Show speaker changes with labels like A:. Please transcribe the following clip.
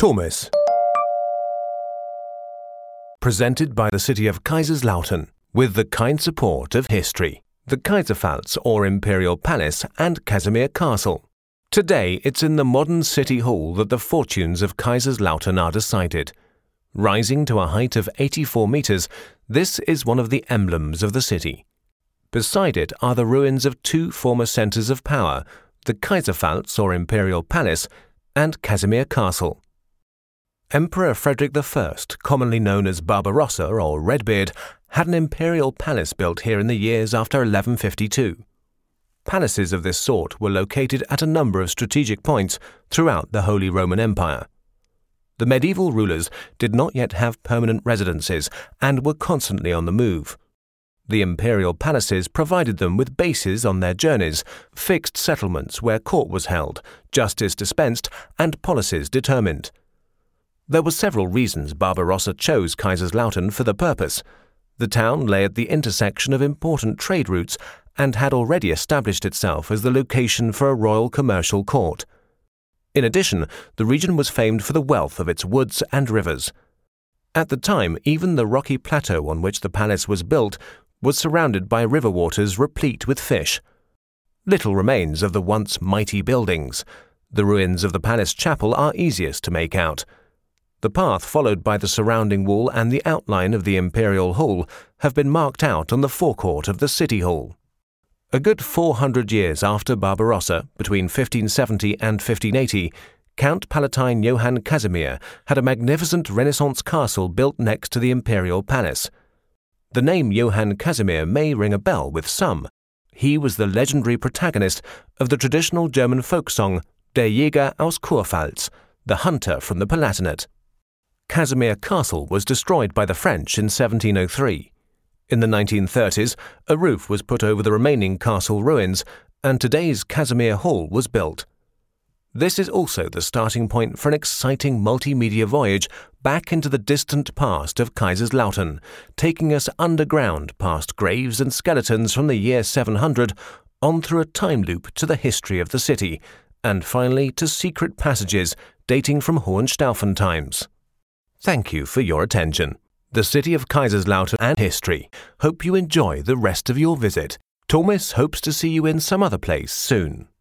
A: Thomas. Presented by the city of Kaiserslautern, with the kind support of history, the Kaiserpfalz or Imperial Palace and Casimir Castle. Today it's in the modern city hall that the fortunes of Kaiserslautern are decided. Rising to a height of 84 meters, this is one of the emblems of the city. Beside it are the ruins of two former centers of power, the Kaiserpfalz or Imperial Palace and Casimir Castle. Emperor Frederick I, commonly known as Barbarossa or Redbeard, had an imperial palace built here in the years after 1152. Palaces of this sort were located at a number of strategic points throughout the Holy Roman Empire. The medieval rulers did not yet have permanent residences and were constantly on the move. The imperial palaces provided them with bases on their journeys, fixed settlements where court was held, justice dispensed, and policies determined. There were several reasons Barbarossa chose Kaiserslautern for the purpose. The town lay at the intersection of important trade routes and had already established itself as the location for a royal commercial court. In addition, the region was famed for the wealth of its woods and rivers. At the time, even the rocky plateau on which the palace was built was surrounded by river waters replete with fish. Little remains of the once mighty buildings. The ruins of the palace chapel are easiest to make out. The path followed by the surrounding wall and the outline of the imperial hall have been marked out on the forecourt of the city hall. A good 400 years after Barbarossa, between 1570 and 1580, Count Palatine Johann Casimir had a magnificent Renaissance castle built next to the imperial palace. The name Johann Casimir may ring a bell with some. He was the legendary protagonist of the traditional German folk song Der Jäger aus Kurpfalz, the hunter from the Palatinate. Casimir Castle was destroyed by the French in 1703. In the 1930s, a roof was put over the remaining castle ruins, and today's Casimir Hall was built. This is also the starting point for an exciting multimedia voyage back into the distant past of Kaiserslautern, taking us underground past graves and skeletons from the year 700, on through a time loop to the history of the city, and finally to secret passages dating from Hohenstaufen times. Thank you for your attention. The city of Kaiserslautern and history. Hope you enjoy the rest of your visit. Thomas hopes to see you in some other place soon.